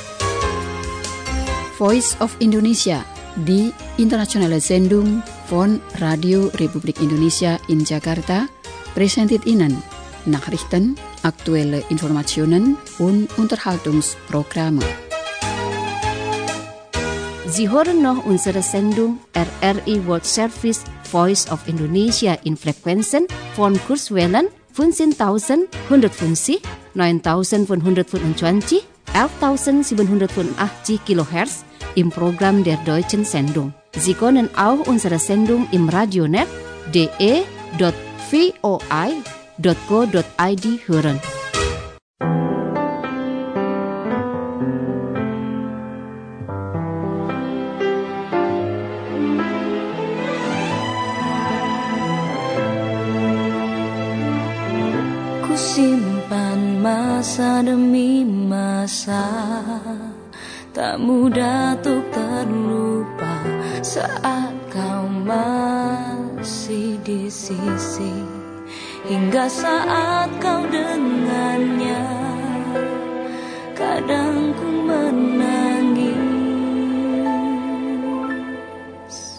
Speaker 1: Voice of Indonesia di Internationale Sendung von Radio Republik Indonesia in Jakarta Presented Ihnen Nachrichten, aktuelle Informationen und Unterhaltungsprogramme.
Speaker 2: Sie hören noch unsere Sendung R R I World Service Voice of Indonesia in Frequenzen von Kurzwellen fünfzehntausendeinhundertfünfzig, neuntausendfünfhundertfünfundzwanzig, elftausendsiebenhundertfünfundachtzig Kilohertz im Programm der deutschen Sendung. Sie können auch unsere Sendung im Radionet d e dot v o i dot co dot i d hören.
Speaker 7: Simpan masa demi masa, tak mudah untuk terlupa saat kau masih di sisi, hingga saat kau dengannya, kadang ku menangis.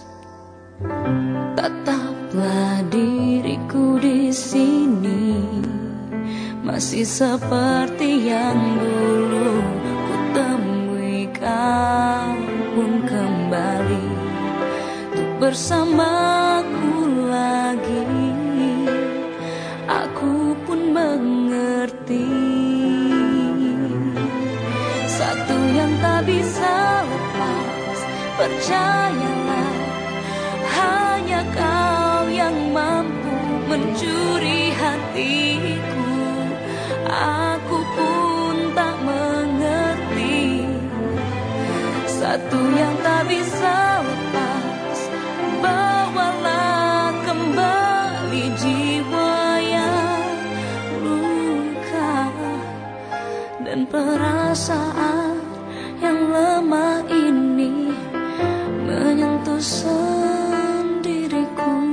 Speaker 7: Tataplah diriku di sini, masih seperti yang dulu ku temui kau pun kembali untuk bersamaku lagi. Aku pun mengerti satu yang tak bisa lepas, percayalah, hanya kau yang mampu mencuri hatiku. Aku pun tak mengerti satu yang tak bisa lepas, bawalah kembali jiwa yang luka dan perasaan yang lemah ini menyentuh sendiriku.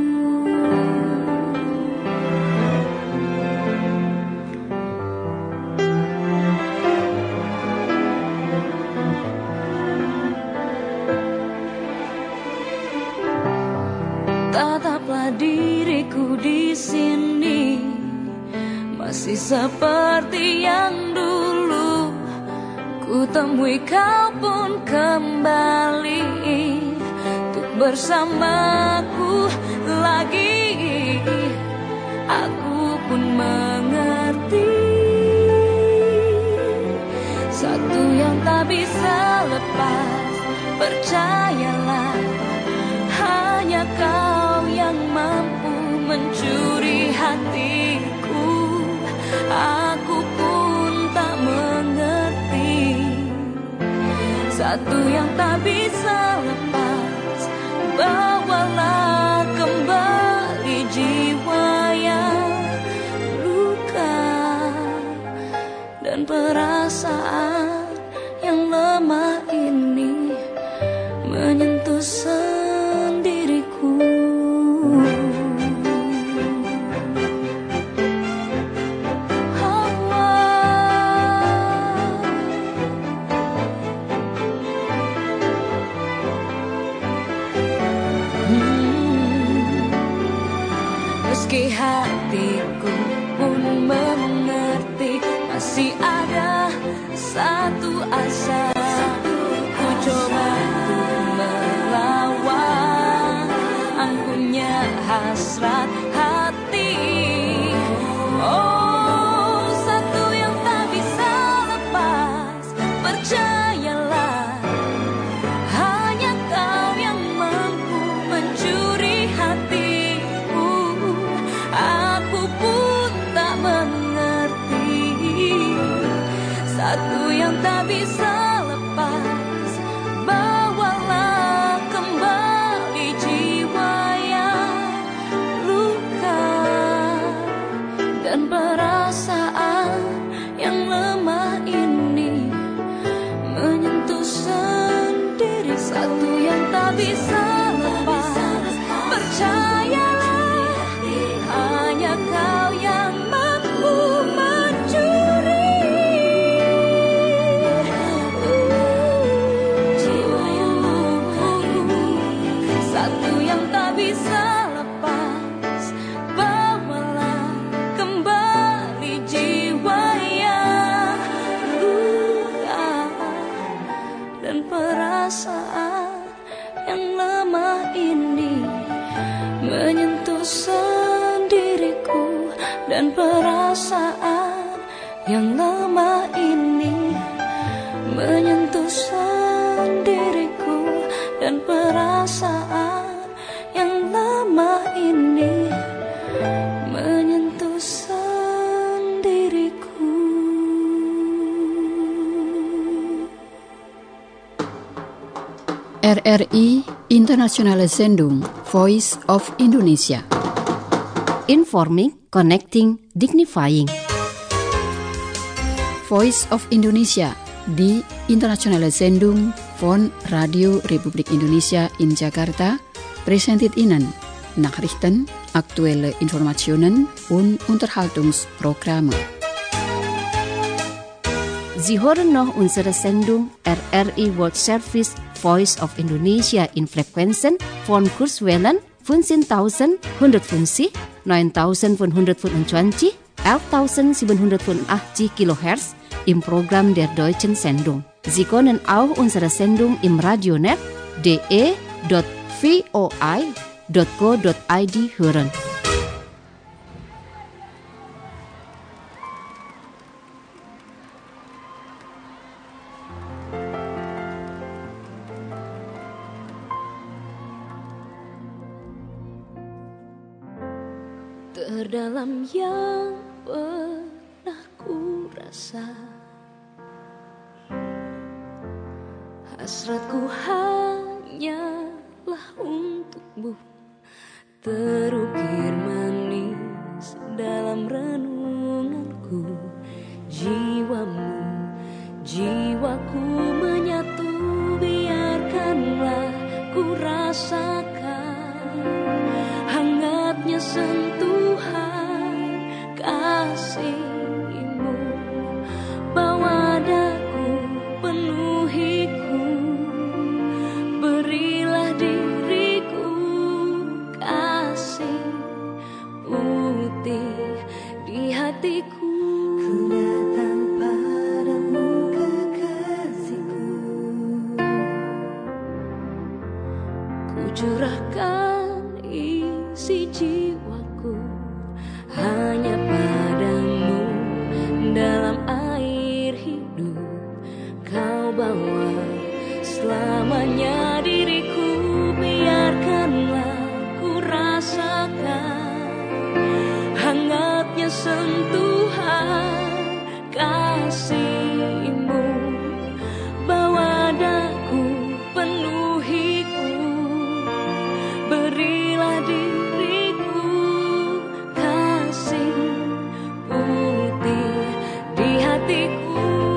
Speaker 7: Tataplah diriku di sini, masih seperti yang dulu ku temui kau pun kembali untuk bersamaku lagi. Aku pun mengerti satu yang tak bisa lepas, percayalah, hanya kau yang mampu mencuri hatiku. Aku pun tak mengerti satu yang tak bisa lepas, bawalah kembali jiwa yang luka dan perasaan yang lemah ini menyentuh sendiriku. Meski hatiku pun mengerti, masih ada satu asa. Ku coba untuk melawan angkuhnya hasrat hati. Oh, satu yang tak bisa lepas, percayalah, hanya kau yang mampu mencuri hatiku. Aku pun tak mengerti satu yang tak bisa lepas, bawalah kembali jiwa yang luka dan perasaan yang lemah ini menyentuh sendiri. Satu yang tak bisa lepas, percayalah, hanya kau yang mampu mencuri jiwa yang luka. Satu yang tak bisa lepas, bawalah dan perasaan yang lemah ini menyentuh sendiriku, dan perasaan yang lemah ini menyentuh sendiriku.
Speaker 1: R R I Internationale Sendung Voice of Indonesia.
Speaker 2: Informing, connecting, dignifying.
Speaker 1: Voice of Indonesia di Internationale Sendung von Radio Republik Indonesia in Jakarta presented Ihnen Nachrichten, aktuelle Informationen und Unterhaltungsprogramme.
Speaker 2: Sie hören noch unsere Sendung R R I World Service Voice of Indonesia in Frequenzen von Kurzwellen fünfzehntausendeinhundertfünfzig, neuntausendfünfhundertfünfundzwanzig, elftausendsiebenhundertfünfundachtzig Kilohertz im Programm der Deutschen Sendung. Sie können auch unsere Sendung im Radionet d e dot v o i dot co dot i d hören.
Speaker 7: Terdalam yang pernah ku rasa, hasratku hanyalah untukmu, terukir manis dalam renunganku. Jiwamu, jiwaku menyatu, biarkanlah ku rasakan hangatnya sentuhan kasih-Mu. Bawa daku, penuhiku, berilah diriku kasih putih di hatiku. Ku datang padamu kekasihku, ku curahkan isi jiwaku hanya padamu. Dalam air hidup kau bawa selamanya diriku, biarkanlah ku rasakan hangatnya sentuhan kasih-Mu. Bawa daku, penuhiku, berilah diriku kasih putih di hatiku.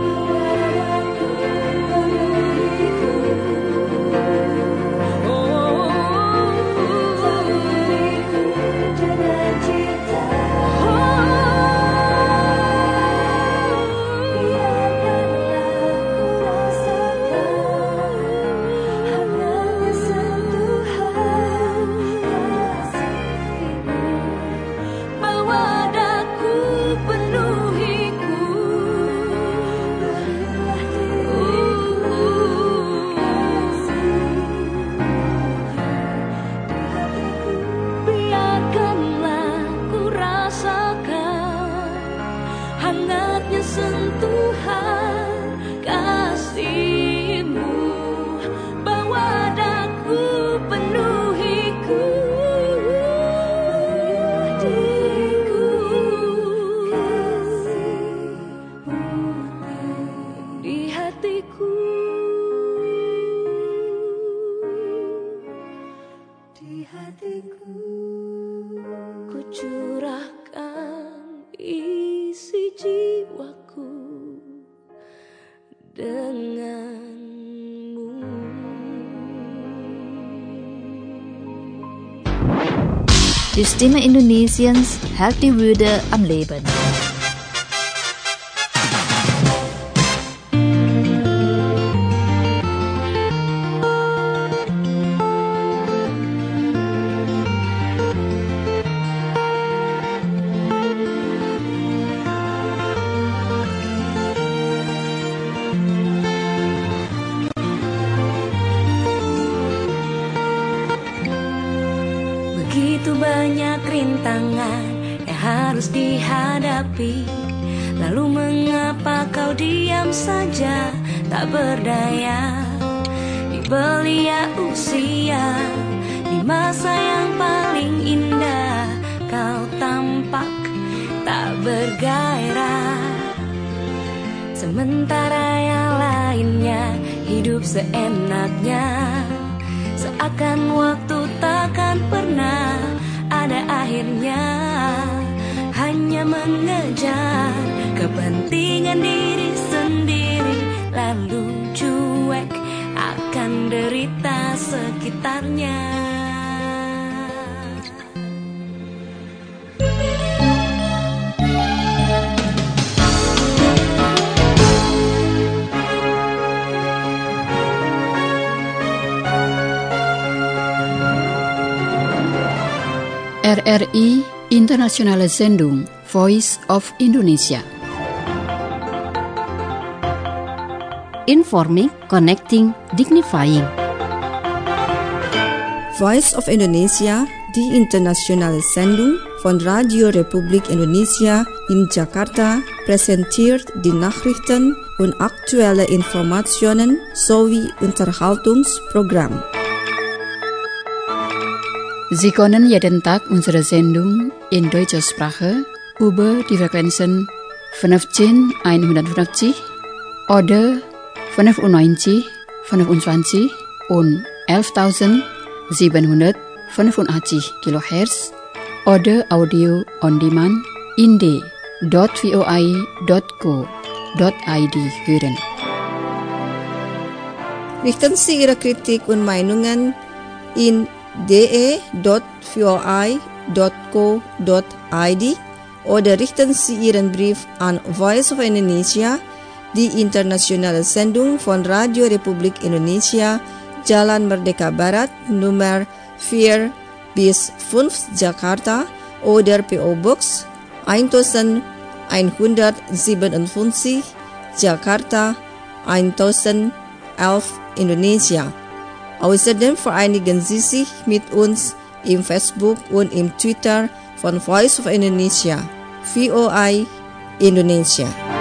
Speaker 5: Die Stimme Indonesiens hält die Würde am Leben.
Speaker 7: Begitu banyak rintangan yang harus dihadapi. Lalu mengapa kau diam saja, tak berdaya di belia usia, di masa yang paling indah kau tampak tak bergairah, sementara yang lainnya hidup seenaknya, seakan waktu takkan pernah ada akhirnya, hanya mengejar kepentingan diri sendiri, lalu cuek akan derita sekitarnya.
Speaker 1: R R I Internationale Sendung Voice of Indonesia.
Speaker 2: Informing, connecting, dignifying.
Speaker 3: Voice of Indonesia, die internationale Sendung von Radio Republik Indonesia in Jakarta, präsentiert die Nachrichten und aktuelle Informationen sowie Unterhaltungsprogramm.
Speaker 1: Sie können jeden Tag unsere Sendung in deutscher Sprache über die Frequenzen fünfzehn einhundertfünfzig oder fünfundneunzig fünfundzwanzig und elftausendsiebenhundertfünfundachtzig Kilohertz oder Audio on Demand in d punkt voi punkt co punkt id hören.
Speaker 3: Richten Sie Ihre Kritik und Meinungen in d e punkt voi punkt co punkt id oder richten Sie Ihren Brief an Voice of Indonesia, die internationale Sendung von Radio Republik Indonesia, Jalan Merdeka Barat, Nummer vier bis fünf Jakarta, oder P O Box elf Jakarta elf Indonesia. Außerdem vereinigen Sie sich mit uns im Facebook und im Twitter von Voice of Indonesia, V O I Indonesia.